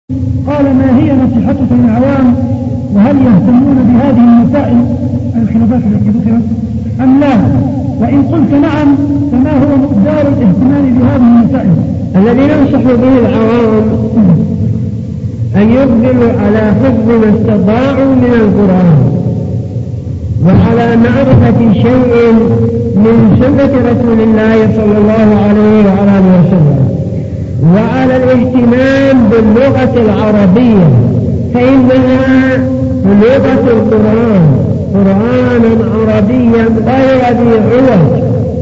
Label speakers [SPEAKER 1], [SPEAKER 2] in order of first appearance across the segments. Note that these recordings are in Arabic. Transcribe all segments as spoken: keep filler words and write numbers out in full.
[SPEAKER 1] قال: ما هي نصيحتك للعوام؟ وهل يهتمون بهذه المسائل الخلافات التي ذكرت أم لا؟ وإن قلت نعم فما هو مقدار الاهتمام بهذه المسائل؟
[SPEAKER 2] الذي ننصح به العوام أن يقبلوا على حفظ ما استطاعوا من القرآن، وعلى معرفة شيء من سنة رسول الله صلى الله عليه وعلى آله وسلم، وعلى الاهتمام باللغة العربية، فإنها لغة القرآن قرآنا عربيا غير ذي عوج.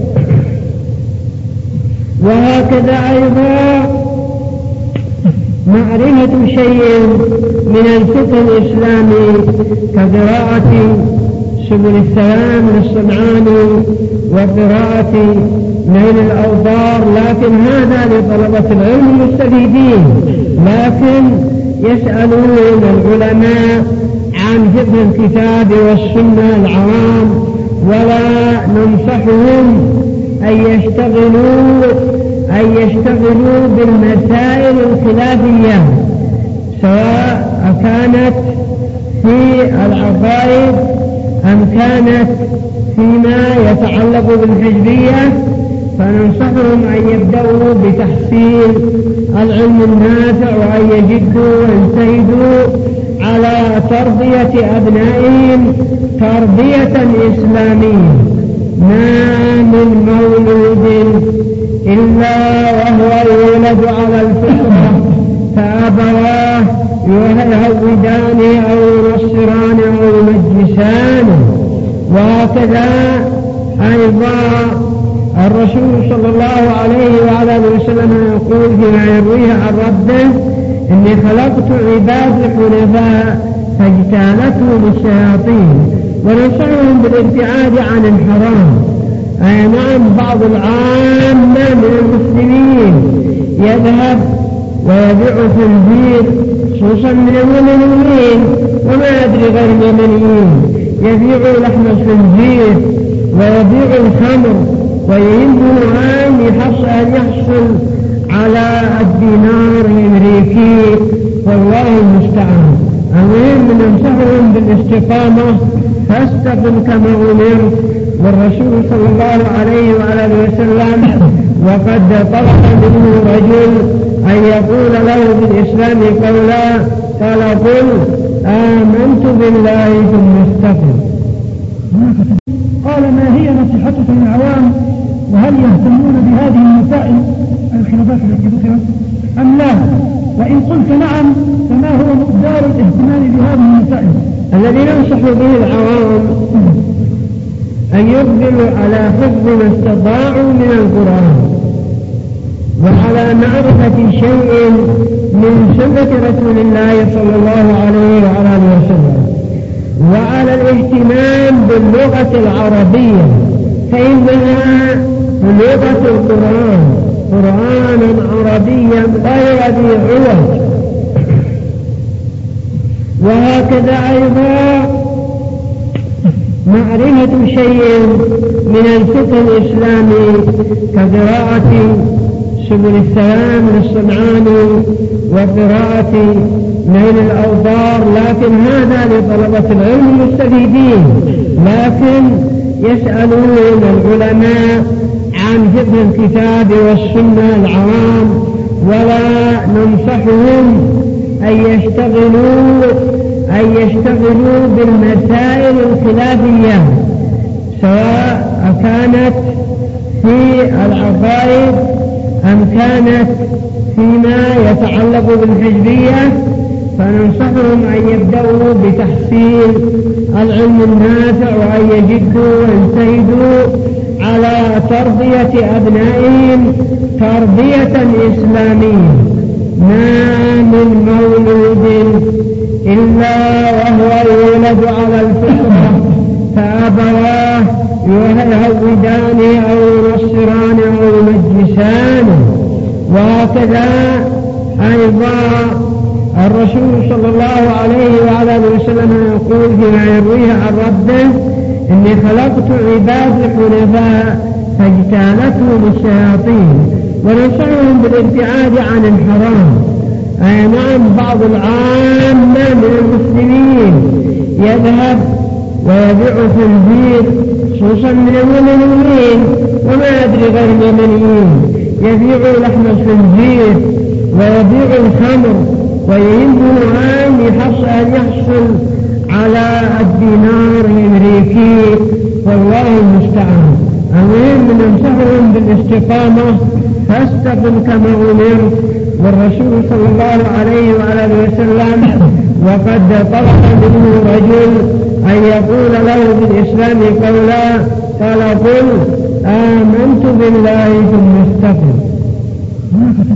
[SPEAKER 2] وهكذا أيضا معرفة شيء من الفقه الإسلامي كقراءة سبل السلام للصنعاني وقراءة نيل الأوطار، لكن هذا لطلبة العلم المستفيدين، لكن يسألون العلماء عن فقه الكتاب والسنة العوام، ولا ننصحهم أن يشتغلوا أن يشتغلوا بالمسائل الخلافية، سواء كانت في العقائد أم كانت فيما يتعلق بالحزبية، فننصحهم أن يبدأوا بتحصيل العلم النافع، وأن يجدوا ويجتهدوا على تربية أبنائهم تربية إسلامية. ما من مولود إلا وهو يولد على الفطرة، فأبواه يهودانه أو ينصرانه أو يمجسانه. وهكذا أيضا الرسول صلى الله عليه وعلى آله وسلم يقول فيما يرويه عن ربه: إني خلقت عبادي حنفاء فاجتالتهم الشياطين. وننصحهم بالابتعاد عن الحرام. أي نعم، بعض العامة من المسلمين يذهب ويبيع في البيت، خصوصا من اليمنيين وما أدري غير اليمنيين، يبيع لحم الخنزير ويبيع الخمر، ويهمه أن يحصل, أن يحصل على الدينار الأمريكي، والله المستعان. المهم ننصحهم بالاستقامة، فاستقم كما أمرت. والرسول صلى الله عليه وعلى آله وسلم وقد طلب منه رجل أن يقول له بالإسلام قولا، قال: قل آمنت بالله ثم استقم.
[SPEAKER 1] قال: ما هي نصيحتك للعوام؟ وهل يهتمون بهذه المسائل الخلافات التي ذكرت أم لا؟ وإن قلت نعم فما هو مقدار الاهتمام بهذه المسائل؟
[SPEAKER 2] الذي ننصح به العوام أن يقبلوا على حفظ ما استطاعوا من القرآن، وعلى معرفة شيء من سنة رسول الله صلى الله عليه وعلى آله وسلم، وعلى الاهتمام باللغة العربية، فإنها لغة القرآن قرآنا عربيا غير ذي عوج. وهكذا أيضا معرفة شيء من الفقه الإسلامي كقراءة سبل السلام للصنعاني وقراءة نيل الأوطار، لكن هذا لطلبة العلم المستفيدين، لكن يسألون العلماء عن فقه الكتاب والسنة العوام، ولا ننصحهم أن يشتغلوا أن يشتغلوا بالمسائل الخلافية، سواء كانت في العقائد أم كانت فيما يتعلق بالحزبية، فننصحهم أن يبدأوا بتحصيل العلم النافع، وأن يجدوا ويجتهدوا على تربية أبنائهم تربية إسلامية. ما من مولود إلا وهو يولد على الفطرة، فأبواه يهودانه أو ينصرانه أو يمجسانه. وهكذا أيضا الرسول صلى الله عليه وعلى آله وسلم يقول فيما يرويه عن ربه: إني خلقت عبادي حنفاء فاجتالتهم الشياطين. وننصحهم بالابتعاد عن الحرام. أي نعم بعض العامة من المسلمين يذهب ويبيع في البير خصوصا من اليمنيين وما أدري غير اليمنيين يبيع لحم الخنزير ويبيع الخمر ويهمه أن يحصل, أن يحصل على الدينار الأمريكي والله المستعان. المهم ننصحهم بالاستقامة فاستقم كما أمرت. والرسول صلى الله عليه وعلى اله وسلم وقد طلب منه رجل أن يقول له بالإسلام قولا قال قل آمنت بالله ثم استقم.